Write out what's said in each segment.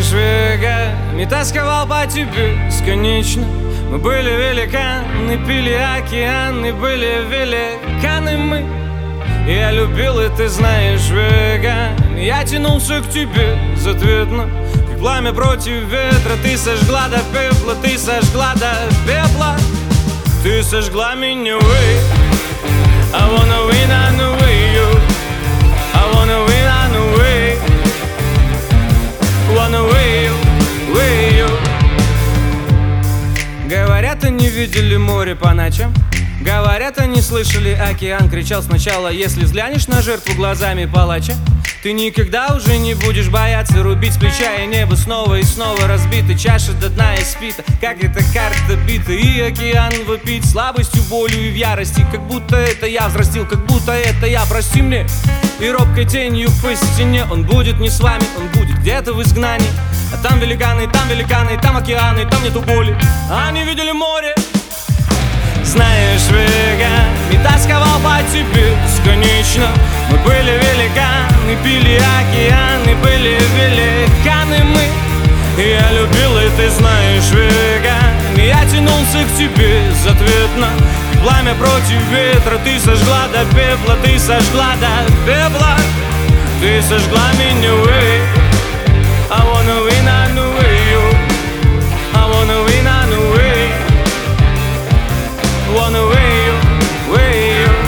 знаешь, веками тосковал по тебе бесконечно. Мы были великаны, пили океаны, были великаны мы. Я любил, и ты знаешь, веками я тянулся к тебе безответно, как пламя против ветра. Ты сожгла до пепла, ты сожгла до пепла. Ты сожгла меня, way. I wanna win on the way, you. I wanna win on the way. Wanna way you, way you. Говорят, они видели море по ночам. Говорят, они слышали океан. Кричал сначала: если взглянешь на жертву глазами палача, ты никогда уже не будешь бояться рубить с плеча. И небо снова и снова разбито, чаша до дна испита, как эта карта бита. И океан вопит слабостью, болью и в ярости, как будто это я взрастил, как будто это я. Прости мне. И робкой тенью по стене он будет не с вами, он будет где-то в изгнании. А там великаны, там океаны, там нету боли. Они видели море. Знаешь, веками тосковал по тебе бесконечно. Мы были великаны, пили океаны, были великаны мы. Я любил, и ты знаешь, веками я тянулся к тебе безответно, как пламя против ветра. Ты сожгла до пепла, ты сожгла до пепла. Ты сожгла меня, way. I wanna win on the way, you. I wanna win on the way. Wanna way you, way you.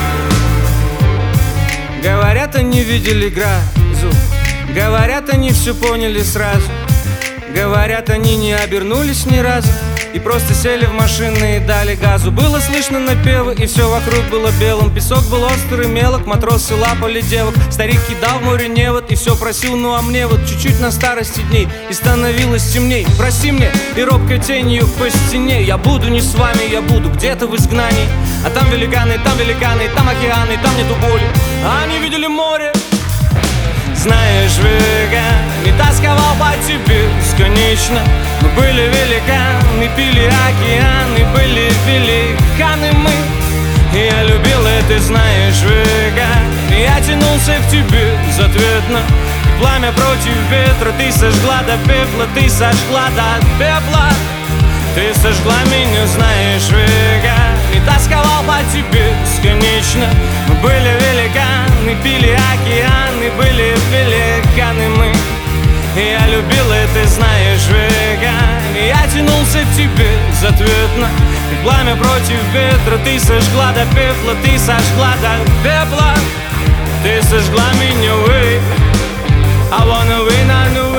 Говорят, они видели грозу. Говорят, они все поняли сразу. Говорят, они не обернулись ни разу и просто сели в машины и дали газу. Было слышно напевы, и все вокруг было белым. Песок был острый, мелок, матросы лапали девок. Старик кидал в море невод и все просил: ну а мне вот чуть-чуть на старости дней. И становилось темней. Прости мне, и робкой тенью по стене. Я буду не с вами, я буду где-то в изгнании. А там великаны, там океаны, там нету боли. Они видели море. Знаешь, веками тосковал по тебе бесконечно. Мы были великаны, пили океаны, были великаны мы. Я любил, и ты знаешь, веками я тянулся к тебе безответно, как пламя против ветра. Ты сожгла до пепла, ты сожгла до пепла. Ты сожгла меня, знаешь, веками тосковал по тебе бесконечно. Мы были великаны, пили океаны, были великаны мы. Я любил, и ты знаешь, веками я тянулся к тебе безответно, как пламя против ветра. Ты сожгла до пепла, ты сожгла до пепла. Ты сожгла меня, way. I wanna win on the